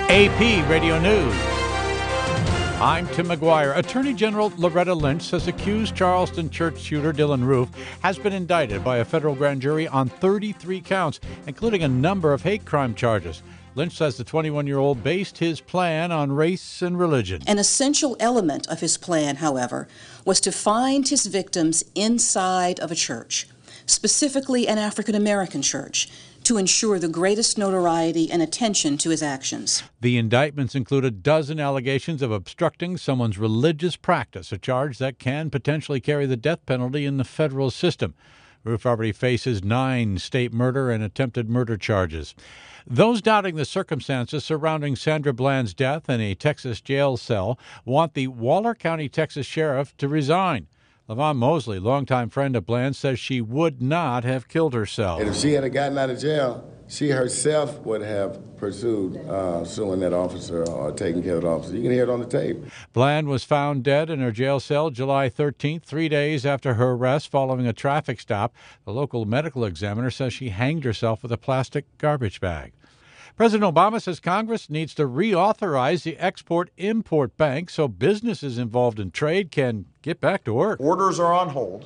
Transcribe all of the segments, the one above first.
AP Radio News. I'm Tim McGuire. Attorney General Loretta Lynch says accused Charleston church shooter Dylann Roof has been indicted by a federal grand jury on 33 counts, including a number of hate crime charges. Lynch says the 21-year-old based his plan on race and religion. An essential element of his plan, however, was to find his victims inside of a church, specifically an African-American church, to ensure the greatest notoriety and attention to his actions. The indictments include a dozen allegations of obstructing someone's religious practice, a charge that can potentially carry the death penalty in the federal system. Roof already faces 9 state murder and attempted murder charges. Those doubting the circumstances surrounding Sandra Bland's death in a Texas jail cell want the Waller County, Texas sheriff to resign. LaVon Mosley, longtime friend of Bland, says she would not have killed herself. And if she had gotten out of jail, she herself would have pursued suing that officer or taking care of the officer. You can hear it on the tape. Bland was found dead in her jail cell July 13th, 3 days after her arrest following a traffic stop. The local medical examiner says she hanged herself with a plastic garbage bag. President Obama says Congress needs to reauthorize the Export-Import Bank so businesses involved in trade can get back to work. Orders are on hold.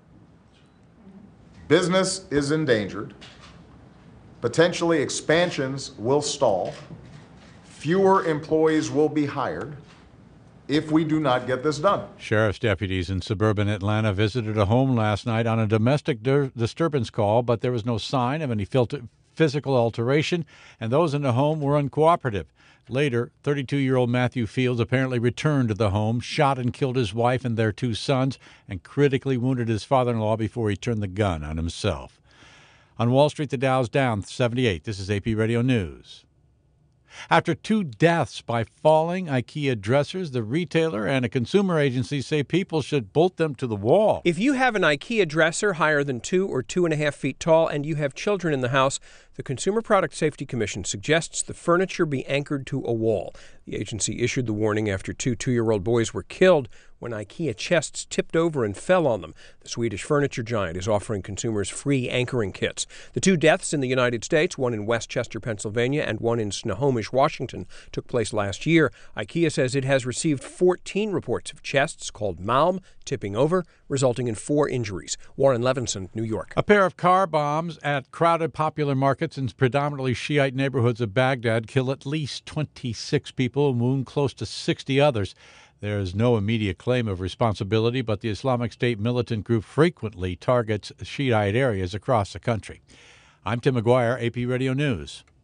Business is endangered. Potentially expansions will stall. Fewer employees will be hired if we do not get this done. Sheriff's deputies in suburban Atlanta visited a home last night on a domestic disturbance call, but there was no sign of any physical alteration, and those in the home were uncooperative. Later, 32-year-old Matthew Fields apparently returned to the home, shot and killed his wife and their 2 sons, and critically wounded his father-in-law before he turned the gun on himself. On Wall Street, the Dow's down 78. This is AP Radio News. After 2 deaths by falling IKEA dressers, the retailer and a consumer agency say people should bolt them to the wall. If you have an IKEA dresser higher than 2 or 2.5 feet tall and you have children in the house, the Consumer Product Safety Commission suggests the furniture be anchored to a wall. The agency issued the warning after 2 2-year-old boys were killed when IKEA chests tipped over and fell on them. The Swedish furniture giant is offering consumers free anchoring kits. The 2 deaths in the United States, one in Westchester, Pennsylvania, and one in Snohomish, Washington, took place last year. IKEA says it has received 14 reports of chests called Malm tipping over, resulting in 4 injuries. Warren Levinson, New York. A pair of car bombs at crowded popular markets in predominantly Shiite neighborhoods of Baghdad kill at least 26 people and wound close to 60 others. There is no immediate claim of responsibility, but the Islamic State militant group frequently targets Shiite areas across the country. I'm Tim McGuire, AP Radio News.